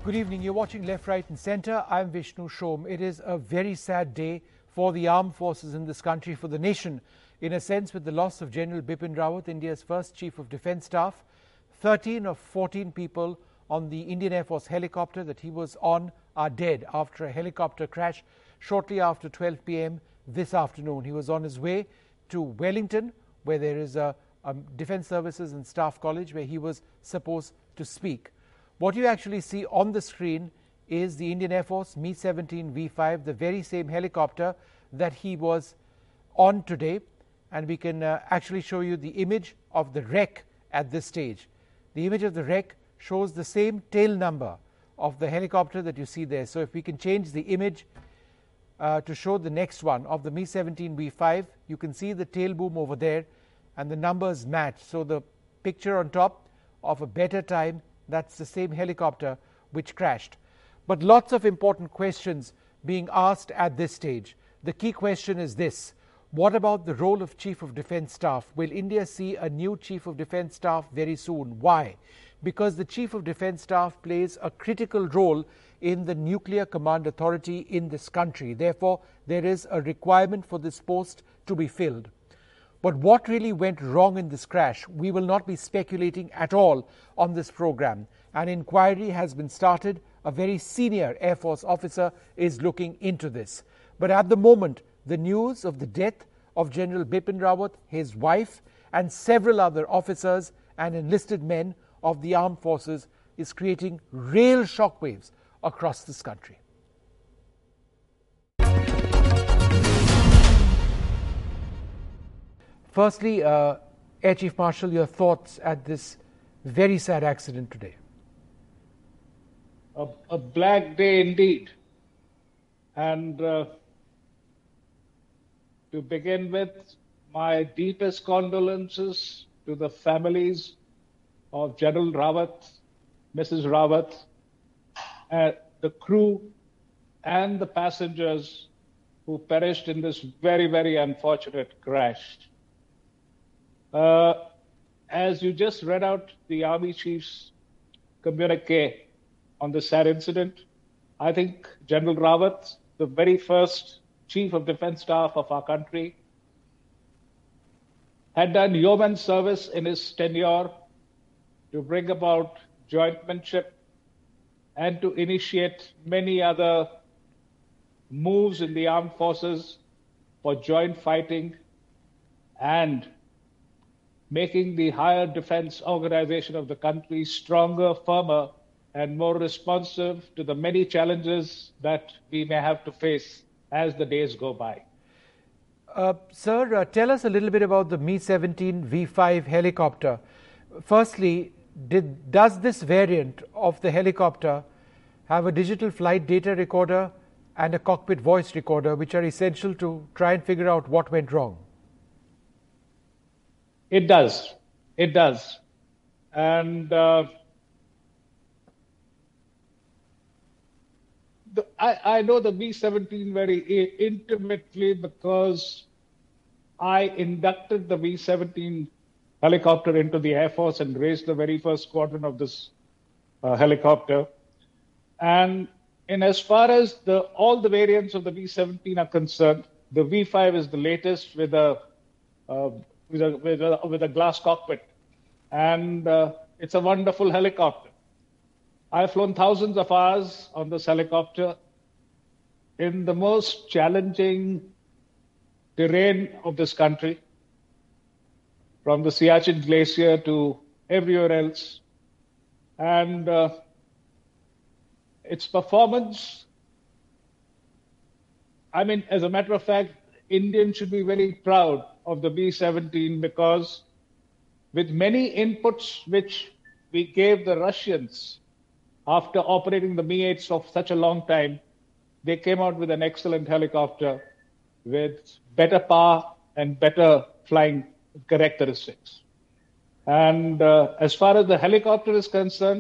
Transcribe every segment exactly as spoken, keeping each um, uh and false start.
Good evening. You're watching Left, Right and Centre. I'm Vishnu Shom. It is a very sad day for the armed forces in this country, for the nation, in a sense, with the loss of General Bipin Rawat, India's first Chief of Defence Staff. thirteen of fourteen people on the Indian Air Force helicopter that he was on are dead after a helicopter crash shortly after twelve p m this afternoon. He was on his way to Wellington, where there is a, a Defence Services and Staff College, where he was supposed to speak. What you actually see on the screen is the Indian Air Force Mi seventeen V five, the very same helicopter that he was on today. And we can uh, actually show you the image of the wreck at this stage. The image of the wreck shows the same tail number of the helicopter that you see there. So if we can change the image uh, to show the next one of the Mi seventeen V five, you can see the tail boom over there and the numbers match. So the picture on top of a better time, that's the same helicopter which crashed. But lots of important questions being asked at this stage. The key question is this: what about the role of Chief of Defence Staff? Will India see a new Chief of Defence Staff very soon? Why? Because the Chief of Defence Staff plays a critical role in the nuclear command authority in this country. Therefore, there is a requirement for this post to be filled. But what really went wrong in this crash? We will not be speculating at all on this program. An inquiry has been started. A very senior Air Force officer is looking into this. But at the moment, the news of the death of General Bipin Rawat, his wife, and several other officers and enlisted men of the armed forces is creating real shockwaves across this country. Firstly, uh, Air Chief Marshal, your thoughts at this very sad accident today. A, a black day indeed. And uh, to begin with, my deepest condolences to the families of General Rawat, Missus Rawat, uh, the crew and the passengers who perished in this very, very unfortunate crash. Uh, as you just read out the Army Chief's communique on the sad incident, I think General Rawat, the very first Chief of Defence Staff of our country, had done yeoman service in his tenure to bring about jointmanship and to initiate many other moves in the armed forces for joint fighting and making the higher defense organization of the country stronger, firmer, and more responsive to the many challenges that we may have to face as the days go by. Uh, sir, uh, tell us a little bit about the Mi seventeen V five helicopter. Firstly, did, does this variant of the helicopter have a digital flight data recorder and a cockpit voice recorder, which are essential to try and figure out what went wrong? It does. It does. And uh, the, I, I know the Mi seventeen very intimately because I inducted the Mi seventeen helicopter into the Air Force and raised the very first squadron of this uh, helicopter. And in as far as the all the variants of the Mi seventeen are concerned, the V five is the latest with a uh, With a, with a with a glass cockpit, and uh, it's a wonderful helicopter. I've flown thousands of hours on this helicopter in the most challenging terrain of this country, from the Siachen Glacier to everywhere else, and uh, its performance. I mean, as a matter of fact, Indians should be very proud of the Mi seventeen because with many inputs which we gave the Russians after operating the Mi eights for such a long time, they came out with an excellent helicopter with better power and better flying characteristics. And uh, as far as the helicopter is concerned,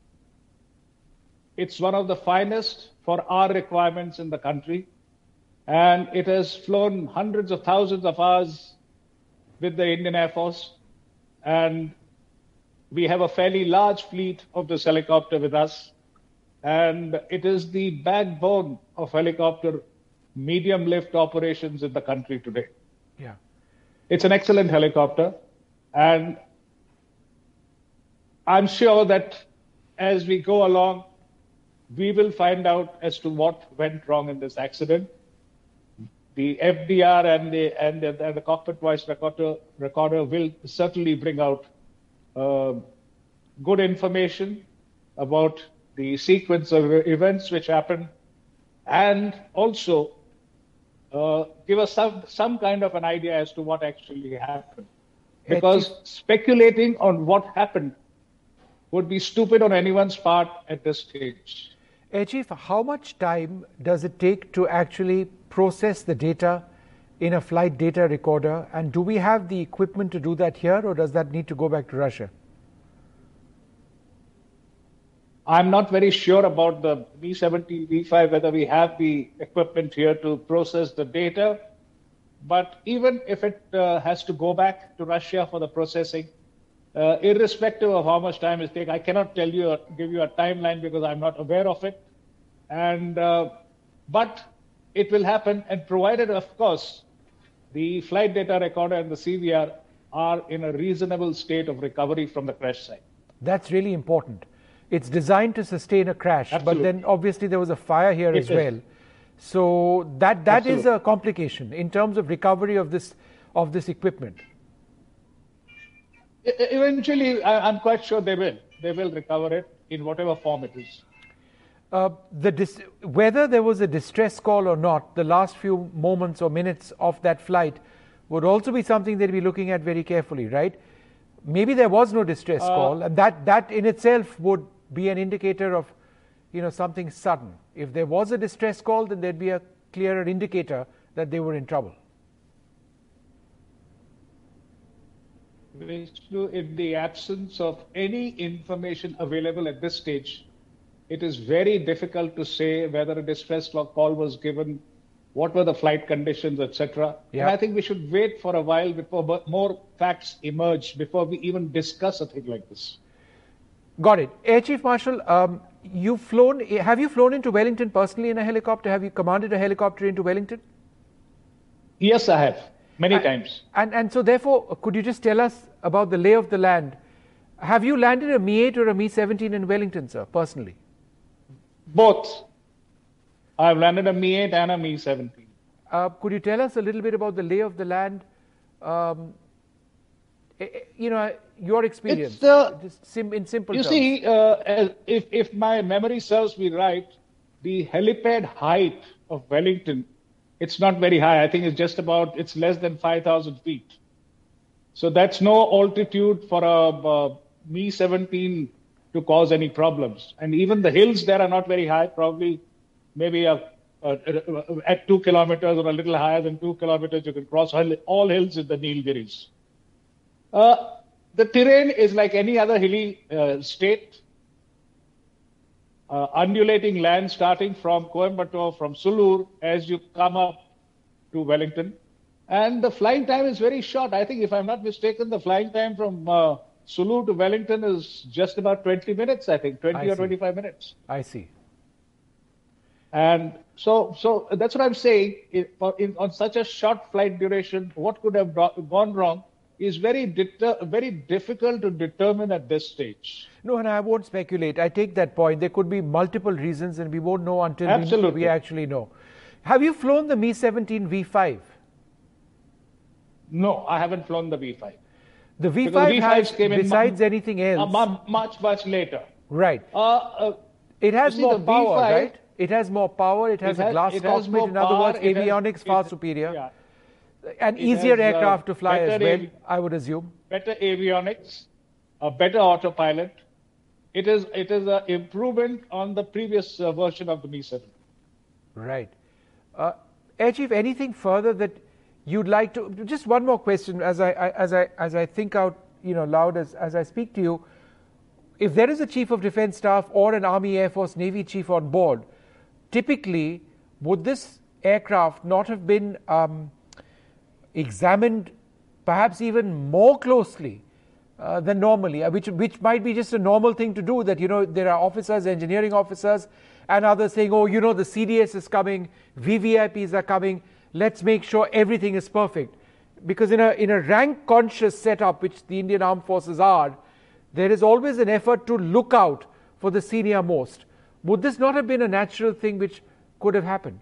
it's one of the finest for our requirements in the country. And it has flown hundreds of thousands of hours with the Indian Air Force. And we have a fairly large fleet of this helicopter with us. and it is the backbone of helicopter medium lift operations in the country today. Yeah. It's an excellent helicopter, and I'm sure that as we go along, we will find out as to what went wrong in this accident. The F D R and the and the, and the cockpit voice recorder recorder will certainly bring out uh, good information about the sequence of events which happened, and also uh, give us some some kind of an idea as to what actually happened. Because speculating on what happened would be stupid on anyone's part at this stage. Air Chief, how much time does it take to actually process the data in a flight data recorder, and do we have the equipment to do that here, or does that need to go back to Russia? I'm not very sure about the V seventeen V five, whether we have the equipment here to process the data, but even if it uh, has to go back to Russia for the processing, Uh, irrespective of how much time it takes, I cannot tell you, or give you a timeline because I'm not aware of it. And uh, but it will happen, and provided, of course, the flight data recorder and the C V R are in a reasonable state of recovery from the crash site. That's really important. It's designed to sustain a crash, Absolutely. but then obviously there was a fire here It as is. well. So that that is Absolutely. a complication in terms of recovery of this of this equipment. Eventually, I- I'm quite sure they will. They will recover it in whatever form it is. Uh, the dis- whether there was a distress call or not, the last few moments or minutes of that flight would also be something they'd be looking at very carefully, right? Maybe there was no distress Uh, call, and that, that in itself would be an indicator of, you know, something sudden. If there was a distress call, then there'd be a clearer indicator that they were in trouble. Vishnu, in the absence of any information available at this stage, it is very difficult to say whether a distress call was given, what were the flight conditions, et cetera. Yeah. And I think we should wait for a while before more facts emerge before we even discuss a thing like this. Got it. Air Chief Marshal, um, you've flown. Have you flown into Wellington personally in a helicopter? Have you commanded a helicopter into Wellington? Yes, I have. Many and, times. And, and so therefore, could you just tell us about the lay of the land? Have you landed a M I eight or a M I seventeen in Wellington, sir, personally? Both. I've landed a M I eight and a M I seventeen. Uh, could you tell us a little bit about the lay of the land? Um, eh, eh, you know, your experience, It's, uh, just sim- in simple You terms. see, uh, as- if, if my memory serves me right, the helipad height of Wellington, it's not very high. I think it's just about, it's less than five thousand feet. So that's no altitude for a, a M I seventeen to cause any problems. And even the hills there are not very high, probably maybe a, a, a, at two kilometers or a little higher than two kilometers, you can cross all, all hills in the Nilgiris. Uh, the terrain is like any other hilly uh, state. Uh, undulating land starting from Coimbatore, from Sulur, as you come up to Wellington. And the flying time is very short. I think, if I'm not mistaken, the flying time from uh, Sulur to Wellington is just about twenty minutes, I think, twenty I or see. twenty-five minutes. I see. And so, so that's what I'm saying. It, for, in, on such a short flight duration, what could have bro- gone wrong is very, deter- very difficult to determine at this stage. No, and I won't speculate. I take that point. There could be multiple reasons, and we won't know until we, Absolutely. we actually know. Have you flown the M I seventeen V five? No, I haven't flown the V five. The V Because five the V fives has, came in besides mu- anything Uh, else, mu- much, much later. right? Uh, uh, It has you see, more the power, V five, right? It has more power. It has it a has- glass it has cockpit. more In other power, words, it has- avionics far it- superior, yeah. and It easier has, uh, aircraft to fly as better well. avi- I would assume. Better avionics, a better autopilot. It is it is an improvement on the previous uh, version of the M I seven. Right. Uh, Air Chief, anything further that you'd like to? Just one more question, as I, I as I as I think out, you know, loud as as I speak to you. If there is a Chief of Defence Staff or an Army, Air Force, Navy chief on board, typically, would this aircraft not have been um, examined perhaps even more closely uh, than normally, uh, which, which might be just a normal thing to do, that, you know, there are officers, engineering officers, and others saying, oh, you know, the C D S is coming, V V I Ps are coming, let's make sure everything is perfect. Because in a, in a rank-conscious setup, which the Indian Armed Forces are, there is always an effort to look out for the senior most. Would this not have been a natural thing which could have happened?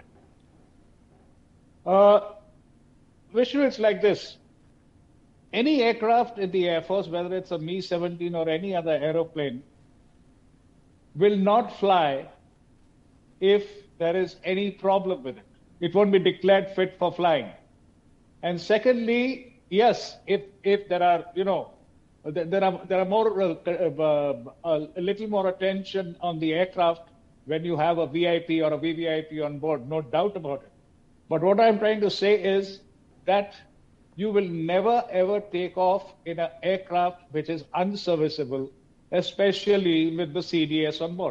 Uh, Vishnu, it's like this. Any aircraft in the Air Force, whether it's a Me seventeen or any other aeroplane, will not fly if there is any problem with it. It won't be declared fit for flying. And secondly, yes, if if there are, you know, there are there are more uh, uh, a little more attention on the aircraft when you have a V I P or a V V I P on board, no doubt about it. But what I'm trying to say is that you will never ever take off in an aircraft which is unserviceable, especially with the C D S on board.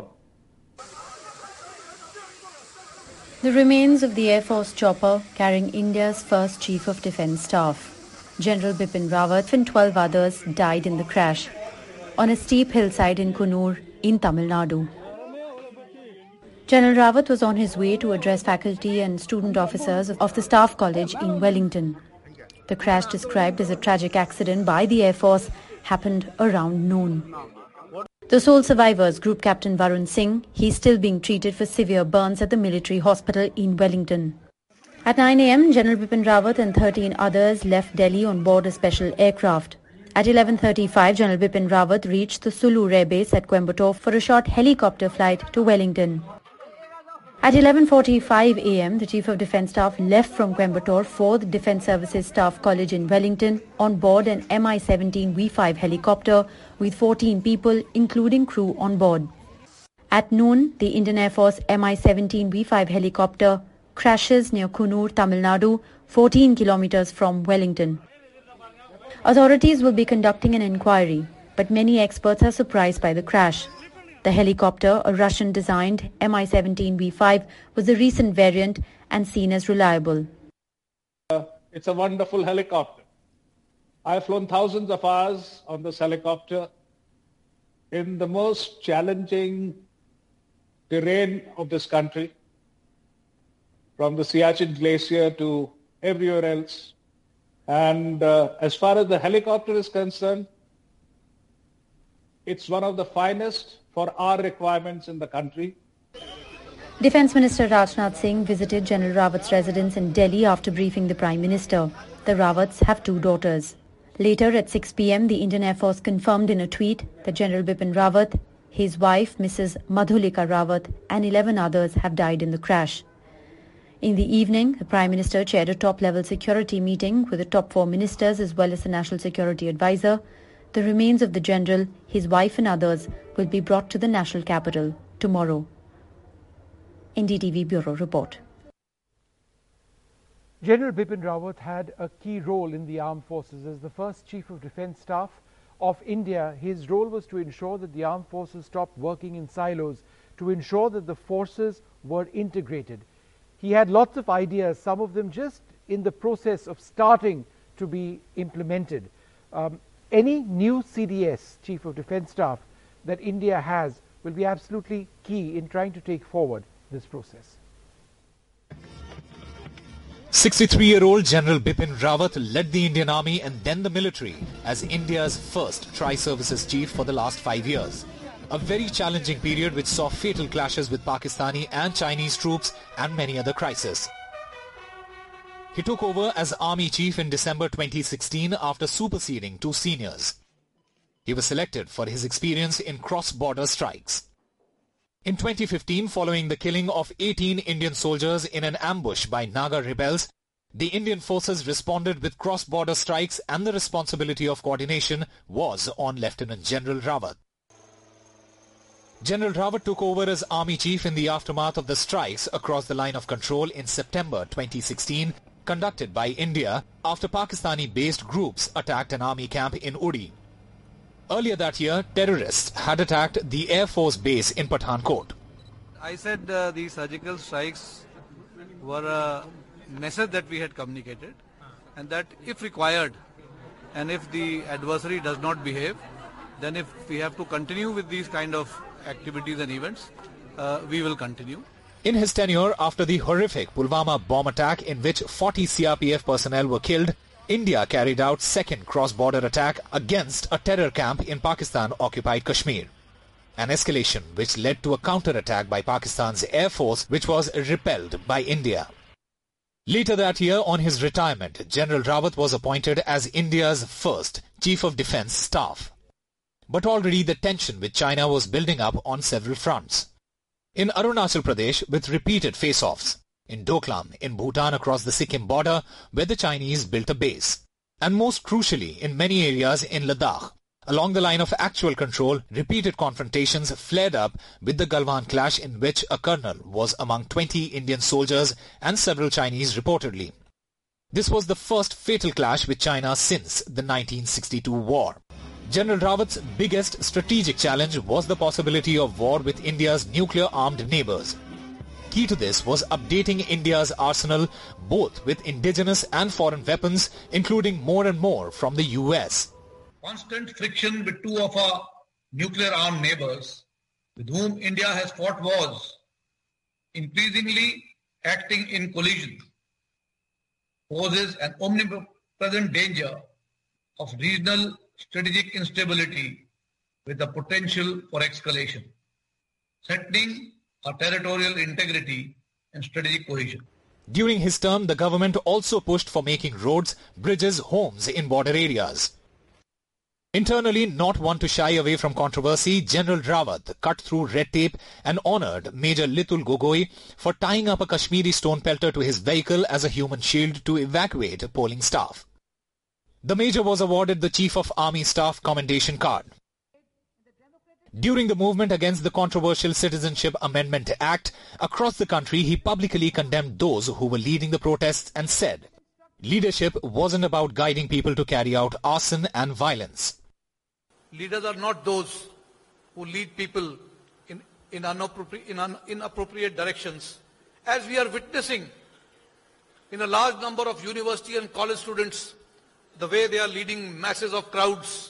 The remains of the Air Force chopper carrying India's first Chief of Defence Staff, General Bipin Rawat, and twelve others died in the crash on a steep hillside in Coonoor in Tamil Nadu. General Rawat was on his way to address faculty and student officers of the Staff College in Wellington. The crash, described as a tragic accident by the Air Force, happened around noon. The sole survivors, Group Captain Varun Singh, he is still being treated for severe burns at the military hospital in Wellington. At nine a m, General Bipin Rawat and thirteen others left Delhi on board a special aircraft. At eleven thirty-five, General Bipin Rawat reached the Sulu Air Base at Coimbatore for a short helicopter flight to Wellington. At eleven forty-five a m, the Chief of Defence Staff left from Coimbatore for the Defence Services Staff College in Wellington on board an M I seventeen V five helicopter with fourteen people, including crew on board. At noon, the Indian Air Force M I seventeen V five helicopter crashes near Coonoor, Tamil Nadu, fourteen kilometers from Wellington. Authorities will be conducting an inquiry, but many experts are surprised by the crash. The helicopter, a Russian-designed M I seventeen V five, was a recent variant and seen as reliable. Uh, it's a wonderful helicopter. I've flown thousands of hours on this helicopter in the most challenging terrain of this country, from the Siachen Glacier to everywhere else. And uh, as far as the helicopter is concerned, it's one of the finest for our requirements in the country. Defence Minister Rajnath Singh visited General Rawat's residence in Delhi after briefing the Prime Minister. The Rawats have two daughters. Later at six p m, the Indian Air Force confirmed in a tweet that General Bipin Rawat, his wife Missus Madhulika Rawat, and eleven others have died in the crash. In the evening, the Prime Minister chaired a top-level security meeting with the top four ministers as well as the National Security Advisor. The remains of the General, his wife and others will be brought to the national capital tomorrow. N D T V Bureau Report. General Bipin Rawat had a key role in the armed forces. As the first Chief of Defence Staff of India, his role was to ensure that the armed forces stopped working in silos, to ensure that the forces were integrated. He had lots of ideas, some of them just in the process of starting to be implemented. Um, any new C D S, Chief of Defence Staff, that India has will be absolutely key in trying to take forward this process. sixty-three-year-old General Bipin Rawat led the Indian Army and then the military as India's first Tri-Services Chief for the last five years. A very challenging period which saw fatal clashes with Pakistani and Chinese troops and many other crises. He took over as Army Chief in December twenty sixteen after superseding two seniors. He was selected for his experience in cross-border strikes. In twenty fifteen, following the killing of eighteen Indian soldiers in an ambush by Naga rebels, the Indian forces responded with cross-border strikes, and the responsibility of coordination was on Lieutenant General Rawat. General Rawat took over as Army Chief in the aftermath of the strikes across the line of control in September twenty sixteen, conducted by India after Pakistani-based groups attacked an army camp in Uri. Earlier that year, terrorists had attacked the Air Force base in Pathankot. I said uh, these surgical strikes were a message that we had communicated, and that if required and if the adversary does not behave, then if we have to continue with these kind of activities and events, uh, we will continue. In his tenure after the horrific Pulwama bomb attack in which forty C R P F personnel were killed, India carried out second cross-border attack against a terror camp in Pakistan-occupied Kashmir. An escalation which led to a counter-attack by Pakistan's Air Force, which was repelled by India. Later that year, on his retirement, General Rawat was appointed as India's first Chief of Defence Staff. But already the tension with China was building up on several fronts. In Arunachal Pradesh, with repeated face-offs. In Doklam, in Bhutan across the Sikkim border, where the Chinese built a base. And most crucially, in many areas in Ladakh. Along the line of actual control, repeated confrontations flared up with the Galwan clash in which a colonel was among twenty Indian soldiers and several Chinese reportedly. This was the first fatal clash with China since the nineteen sixty-two war. General Rawat's biggest strategic challenge was the possibility of war with India's nuclear-armed neighbours. Key to this was updating India's arsenal both with indigenous and foreign weapons, including more and more from the U S. Constant friction with two of our nuclear-armed neighbours, with whom India has fought wars, increasingly acting in collision, poses an omnipresent danger of regional strategic instability with the potential for escalation, threatening our territorial integrity and strategic cohesion. During his term, the government also pushed for making roads, bridges, homes in border areas. Internally, not one to shy away from controversy, General Rawat cut through red tape and honoured Major Litul Gogoi for tying up a Kashmiri stone pelter to his vehicle as a human shield to evacuate polling staff. The Major was awarded the Chief of Army Staff Commendation Card. During the movement against the controversial Citizenship Amendment Act, across the country he publicly condemned those who were leading the protests and said, leadership wasn't about guiding people to carry out arson and violence. Leaders are not those who lead people in, in, inappropriate, in un, inappropriate directions, as we are witnessing in a large number of university and college students, the way they are leading masses of crowds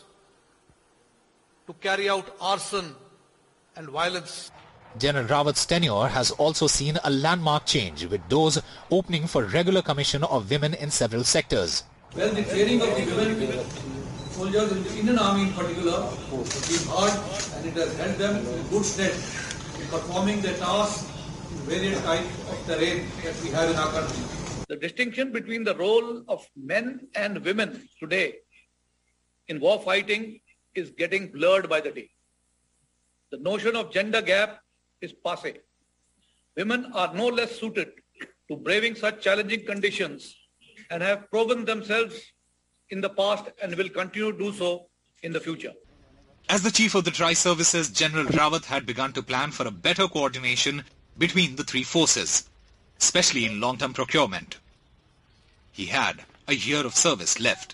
to carry out arson and violence. General Rawat's tenure has also seen a landmark change, with doors opening for regular commission of women in several sectors. Well, the training of the women soldiers in the Indian Army in particular has been hard, and it has helped them in good stead in performing their tasks in various types of terrain that we have in our country. The distinction between the role of men and women today in war fighting is getting blurred by the day. The notion of gender gap is passé. Women are no less suited to braving such challenging conditions and have proven themselves in the past and will continue to do so in the future. As the Chief of the Tri-Services, General Rawat had begun to plan for a better coordination between the three forces, especially in long-term procurement. He had a year of service left.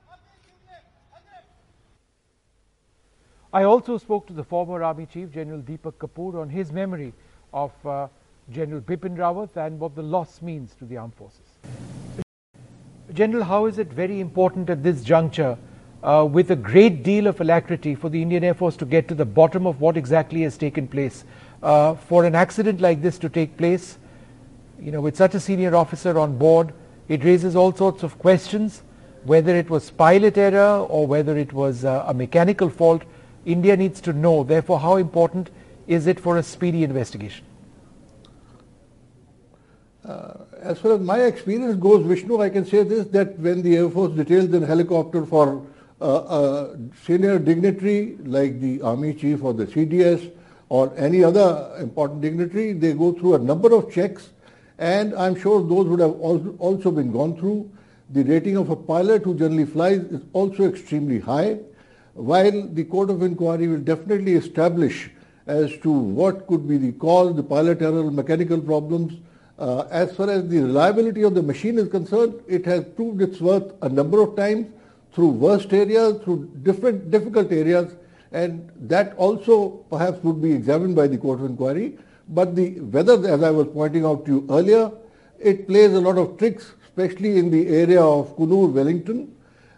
I also spoke to the former Army Chief, General Deepak Kapoor, on his memory of uh, General Bipin Rawat and what the loss means to the armed forces. General, how is it very important at this juncture, uh, with a great deal of alacrity, for the Indian Air Force to get to the bottom of what exactly has taken place? Uh, for an accident like this to take place, you know, with such a senior officer on board, it raises all sorts of questions, whether it was pilot error or whether it was uh, a mechanical fault. India needs to know, therefore, how important is it for a speedy investigation? Uh, as far as my experience goes, Vishnu, I can say this, that when the Air Force details an helicopter for uh, a senior dignitary like the Army Chief or the C D S or any other important dignitary, they go through a number of checks, and I'm sure those would have also, also been gone through. The rating of a pilot who generally flies is also extremely high, while the Court of Inquiry will definitely establish as to what could be the cause, the pilot error, mechanical problems. Uh, as far as the reliability of the machine is concerned, it has proved its worth a number of times through worst areas, through different difficult areas, and that also perhaps would be examined by the Court of Inquiry. But the weather, as I was pointing out to you earlier, it plays a lot of tricks, especially in the area of Kunur, Wellington.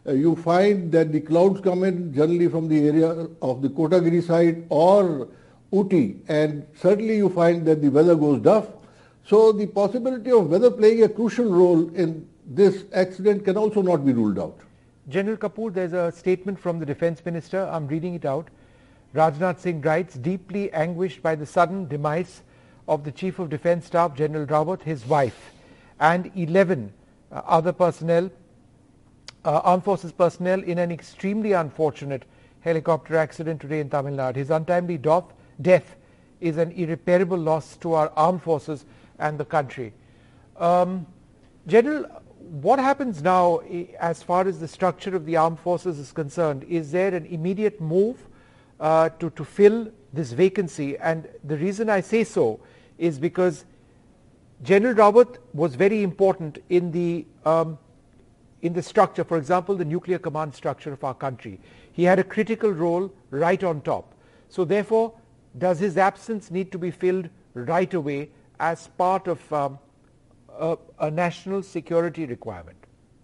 uh, you find that the clouds come in generally from the area of the Kotagiri side or Ooty, and certainly you find that the weather goes duff. So the possibility of weather playing a crucial role in this accident can also not be ruled out. General Kapoor, there's a statement from the Defence Minister. I'm reading it out. Rajnath Singh writes, deeply anguished by the sudden demise of the Chief of Defence Staff, General Rawat, his wife, and eleven uh, other personnel, uh, Armed Forces personnel, in an extremely unfortunate helicopter accident today in Tamil Nadu. His untimely death, death is an irreparable loss to our armed forces and the country. Um, General, what happens now as far as the structure of the armed forces is concerned? Is there an immediate move uh, to, to fill this vacancy? And the reason I say so is because General Rawat was very important in the um, in the structure, for example, the nuclear command structure of our country. He had a critical role right on top. So therefore, does his absence need to be filled right away as part of um, a, a national security requirement?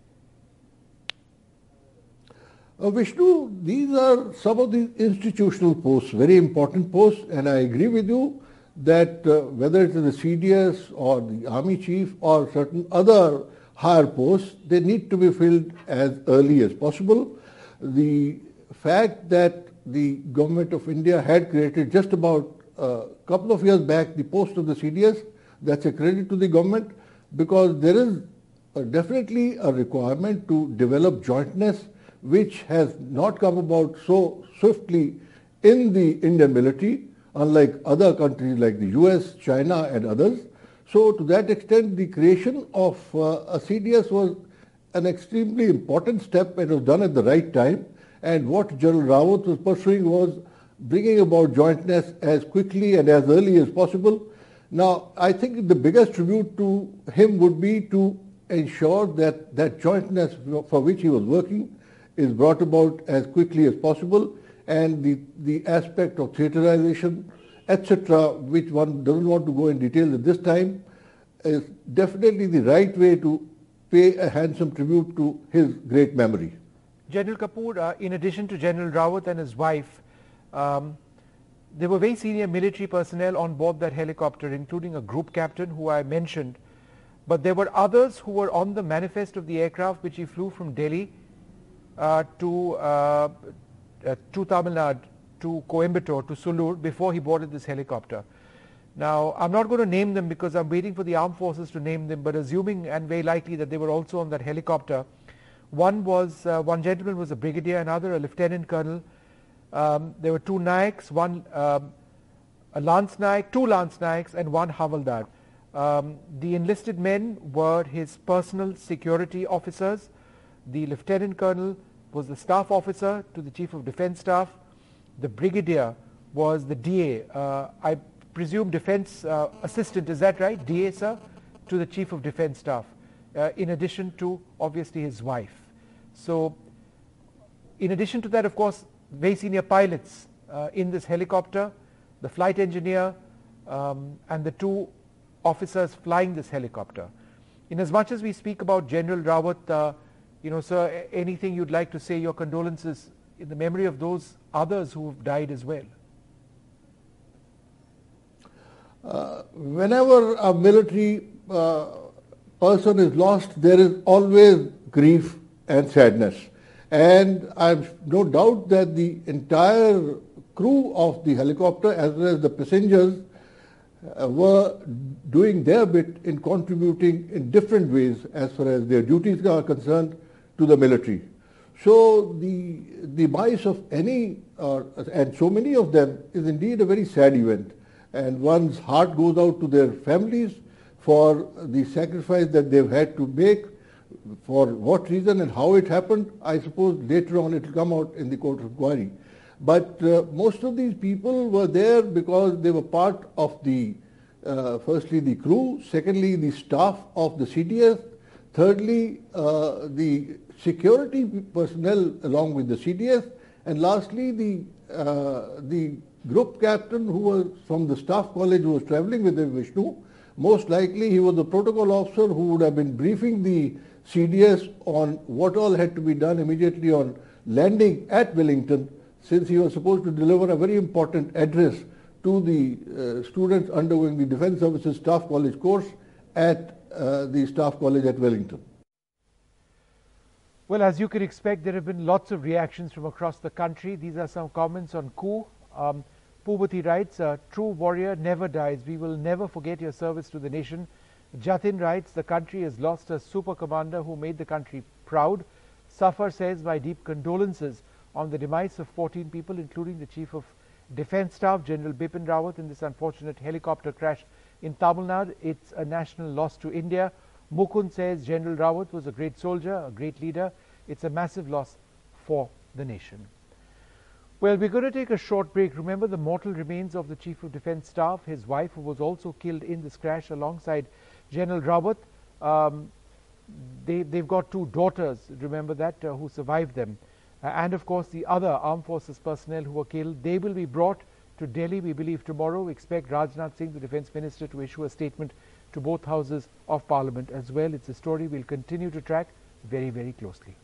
Uh, Vishnu, these are some of the institutional posts, very important posts, and I agree with you that uh, whether it is the C D S or the Army Chief or certain other higher posts, they need to be filled as early as possible. The fact that the Government of India had created just about a couple of years back the post of the C D S, that's a credit to the government, because there is a definitely a requirement to develop jointness, which has not come about so swiftly in the Indian military, unlike other countries like the U S, China and others. So to that extent, the creation of uh, a C D S was an extremely important step and was done at the right time. And what General Rawat was pursuing was bringing about jointness as quickly and as early as possible. Now, I think the biggest tribute to him would be to ensure that that jointness for which he was working is brought about as quickly as possible, and the, the aspect of theaterization, et cetera, which one doesn't want to go in detail at this time, is definitely the right way to pay a handsome tribute to his great memory. General Kapoor, uh, in addition to General Rawat and his wife, um, there were very senior military personnel on board that helicopter, including a group captain who I mentioned, but there were others who were on the manifest of the aircraft which he flew from Delhi uh, to, uh, uh, to Tamil Nadu, to Coimbatore, to Sulur, before he boarded this helicopter. Now, I'm not going to name them because I'm waiting for the armed forces to name them, but assuming and very likely that they were also on that helicopter, one was, uh, one gentleman was a brigadier, another a lieutenant colonel. Um, there were two Nayaks, one um, a Lance Nayak, two Lance Nayaks and one Havaldar. Um, the enlisted men were his personal security officers. The lieutenant colonel was the staff officer to the Chief of Defence Staff. The brigadier was the D A, uh, I presume defence uh, assistant, is that right? D A, sir, to the Chief of Defence Staff, uh, in addition to obviously his wife. So in addition to that, of course, very senior pilots uh, in this helicopter, the flight engineer um, and the two officers flying this helicopter. In as much as we speak about General Rawat, uh, you know, sir, anything you'd like to say, your condolences in the memory of those others who have died as well? Uh, whenever a military uh, person is lost, there is always grief and sadness. And I have no doubt that the entire crew of the helicopter as well as the passengers uh, were doing their bit in contributing in different ways as far as their duties are concerned to the military. So the demise of any, uh, and so many of them, is indeed a very sad event. And one's heart goes out to their families for the sacrifice that they've had to make. For what reason and how it happened, I suppose later on it will come out in the court of inquiry. But uh, most of these people were there because they were part of the, uh, firstly the crew, secondly the staff of the C D S, thirdly uh, the security personnel along with the C D S, and lastly the, uh, the group captain who was from the staff college who was travelling with them, Vishnu, Most likely he was the protocol officer who would have been briefing the C D S on what all had to be done immediately on landing at Wellington, since he was supposed to deliver a very important address to the uh, students undergoing the Defence Services Staff College course at uh, the Staff College at Wellington. Well, as you could expect, there have been lots of reactions from across the country. These are some comments on coup. Um, Pubati writes, a true warrior never dies. We will never forget your service to the nation. Jatin writes, the country has lost a super commander who made the country proud. Safar says, my deep condolences on the demise of fourteen people, including the Chief of Defence Staff, General Bipin Rawat, in this unfortunate helicopter crash in Tamil Nadu. It's a national loss to India. Mukund says, General Rawat was a great soldier, a great leader. It's a massive loss for the nation. Well, we're going to take a short break. Remember the mortal remains of the Chief of Defence Staff, his wife, who was also killed in this crash alongside General Rawat. Um, they, they've got two daughters, remember that, uh, who survived them. Uh, and of course the other armed forces personnel who were killed. They will be brought to Delhi, we believe, tomorrow. We expect Rajnath Singh, the Defence Minister, to issue a statement to both houses of Parliament as well. It's a story we'll continue to track very, very closely.